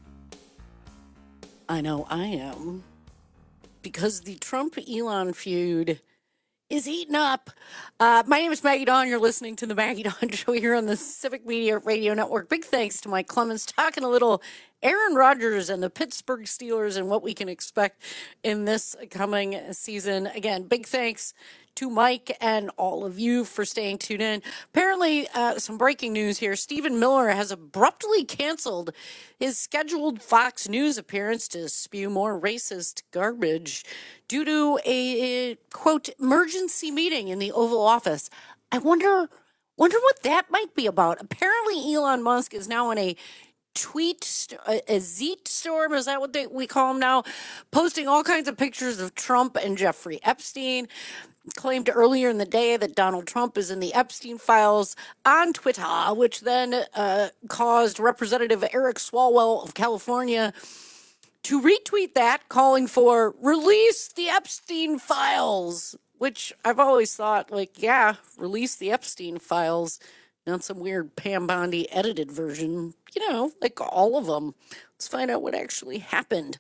I know I am. Because the Trump-Elon feud is heating up. My name is Maggie Dawn. You're listening to the Maggie Dawn Show here on the Civic Media Radio Network. Big thanks to Mike Clemens, talking a little Aaron Rodgers and the Pittsburgh Steelers and what we can expect in this coming season. Again, big thanks to Mike and all of you for staying tuned in. Apparently, some breaking news here. Stephen Miller has abruptly canceled his scheduled Fox News appearance to spew more racist garbage due to a, quote, emergency meeting in the Oval Office. I wonder what that might be about. Apparently, Elon Musk is now in a Zeet storm, is that what we call him now? Posting all kinds of pictures of Trump and Jeffrey Epstein. Claimed earlier in the day that Donald Trump is in the Epstein files on Twitter, which then caused Representative Eric Swalwell of California to retweet that, calling for release the Epstein files, which I've always thought, like, yeah, release the Epstein files, not some weird Pam Bondi edited version, like all of them. Let's find out what actually happened.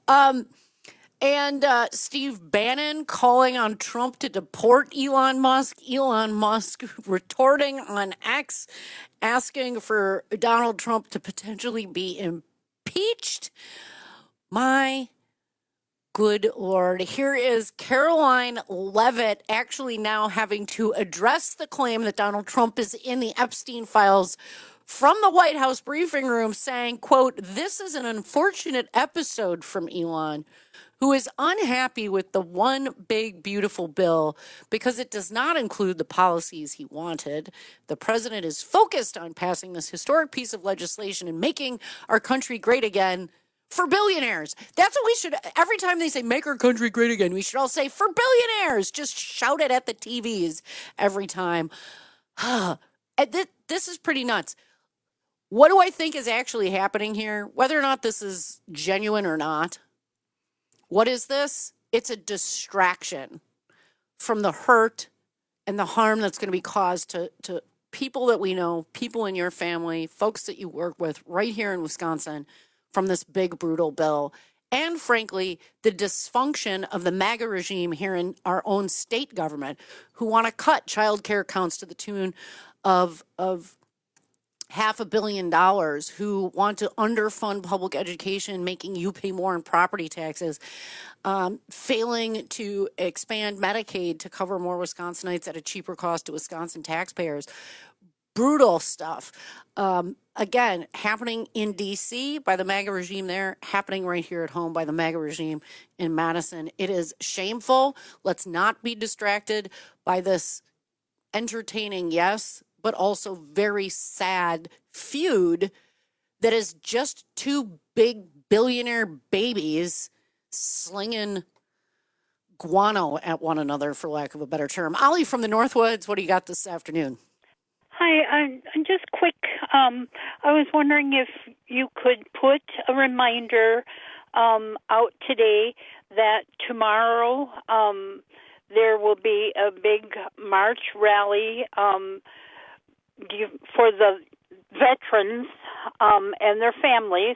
And Steve Bannon calling on Trump to deport Elon Musk. Elon Musk retorting on X, asking for Donald Trump to potentially be impeached. My good Lord. Here is Caroline Leavitt actually now having to address the claim that Donald Trump is in the Epstein files from the White House briefing room, saying, quote, "This is an unfortunate episode from Elon, who is unhappy with the one big, beautiful bill because it does not include the policies he wanted. The president is focused on passing this historic piece of legislation and making our country great again For billionaires. That's what we should, every time they say, make our country great again, we should all say, for billionaires. Just shout it at the TVs every time. This is pretty nuts. What do I think is actually happening here? Whether or not this is genuine or not. What is this? It's a distraction from the hurt and the harm that's going to be caused to people that we know, people in your family, folks that you work with right here in Wisconsin from this big, brutal bill. And frankly, the dysfunction of the MAGA regime here in our own state government who want to cut child care counts to the tune of $500 million, who want to underfund public education, making you pay more in property taxes, failing to expand Medicaid to cover more Wisconsinites at a cheaper cost to Wisconsin taxpayers. Brutal stuff. Again, happening in D.C. by the MAGA regime there, happening right here at home by the MAGA regime in Madison. It is shameful. Let's not be distracted by this entertaining, yes, but also very sad feud that is just two big billionaire babies slinging guano at one another, for lack of a better term. Ollie from the Northwoods, what do you got this afternoon? Hi, I'm just quick. I was wondering if you could put a reminder out today that tomorrow there will be a big march rally for the veterans and their families.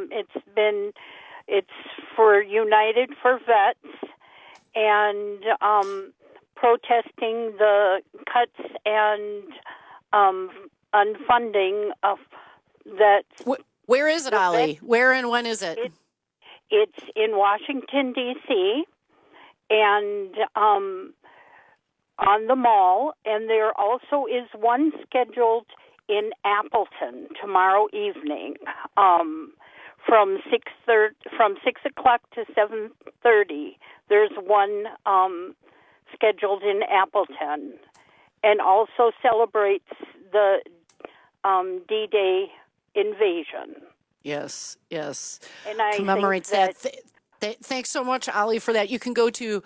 It's for United for Vets and protesting the cuts and unfunding of that. Where is it, Ollie? Where and when is it? It's in Washington, D.C., and on the Mall, and there also is one scheduled in Appleton tomorrow evening from 6 o'clock to 7:30. There's one scheduled in Appleton, and also celebrates the D-Day invasion. Yes. And I commemorates think that. Thanks so much, Ollie, for that. You can go to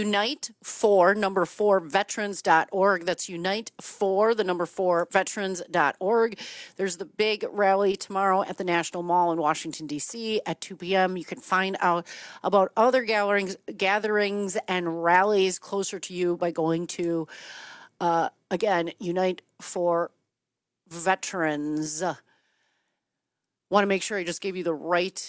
unite4veterans.org. That's unite4veterans.org. There's the big rally tomorrow at the National Mall in Washington, D.C. at 2 p.m. You can find out about other gatherings and rallies closer to you by going to, again, Unite for Veterans. Want to make sure I just gave you the right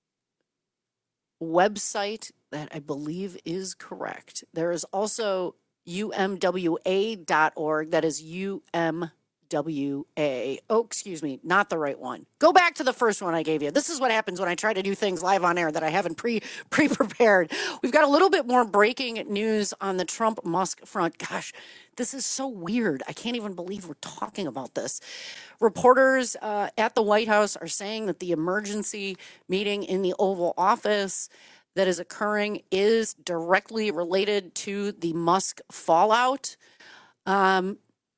website that I believe is correct. There is also umwa.org. That is UMWA. Oh, excuse me, not the right one. Go back to the first one I gave you. This is what happens when I try to do things live on air that I haven't pre-prepared. We've got a little bit more breaking news on the Trump-Musk front. Gosh, this is so weird. I can't even believe we're talking about this. Reporters at the White House are saying that the emergency meeting in the Oval Office that is occurring is directly related to the Musk fallout. And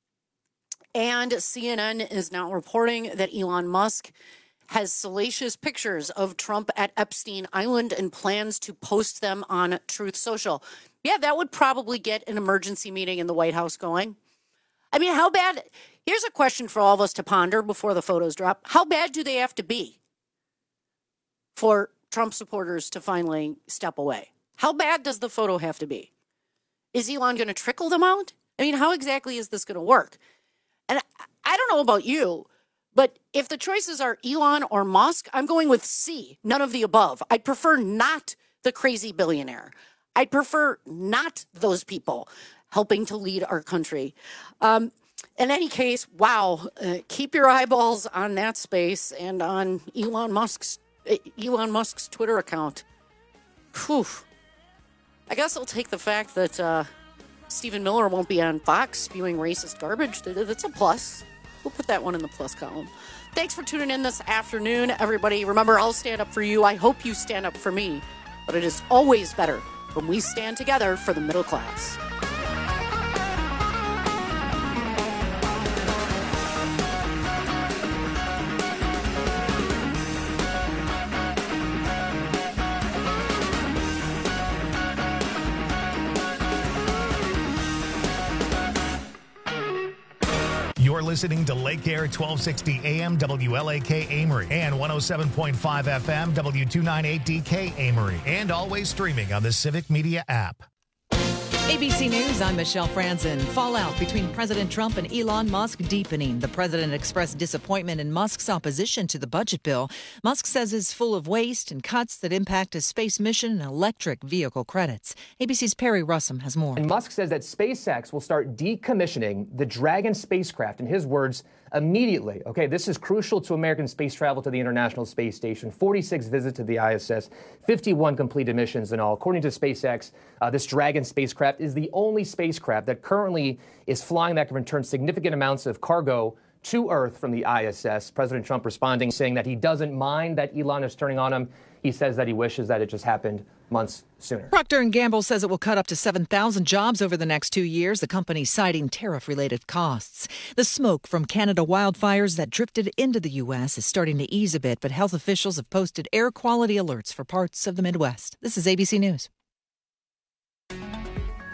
CNN is now reporting that Elon Musk has salacious pictures of Trump at Epstein Island and plans to post them on Truth Social. Yeah, that would probably get an emergency meeting in the White House going. I mean, how bad? Here's a question for all of us to ponder before the photos drop. How bad do they have to be for Trump supporters to finally step away? How bad does the photo have to be? Is Elon going to trickle them out? I mean, how exactly is this going to work? And I don't know about you, but if the choices are Elon or Musk, I'm going with C, none of the above. I'd prefer not the crazy billionaire. I'd prefer not those people helping to lead our country. In any case, wow, keep your eyeballs on that space and on Elon Musk's Twitter account. Whew. I guess I'll take the fact that Stephen Miller won't be on Fox spewing racist garbage. That's a plus. We'll put that one in the plus column. Thanks for tuning in this afternoon, everybody. Remember, I'll stand up for you. I hope you stand up for me. But it is always better when we stand together for the middle class. listening to Lake Air 1260 AM WLAK Amory and 107.5 FM W298DK Amory, and always streaming on the Civic Media app. ABC News, I'm Michelle Franzen. Fallout between President Trump and Elon Musk deepening. The president expressed disappointment in Musk's opposition to the budget bill. Musk says it's full of waste and cuts that impact his space mission and electric vehicle credits. ABC's Perry Russum has more. And Musk says that SpaceX will start decommissioning the Dragon spacecraft, in his words, immediately. Okay, this is crucial to American space travel to the International Space Station. 46 visits to the ISS, 51 completed missions in all. According to SpaceX, this Dragon spacecraft is the only spacecraft that currently is flying that can return significant amounts of cargo to Earth from the ISS. President Trump responding, saying that he doesn't mind that Elon is turning on him. He says that he wishes that it just happened months sooner. Procter & Gamble says it will cut up to 7,000 jobs over the next 2 years, the company citing tariff-related costs. The smoke from Canada wildfires that drifted into the U.S. is starting to ease a bit, but health officials have posted air quality alerts for parts of the Midwest. This is ABC News.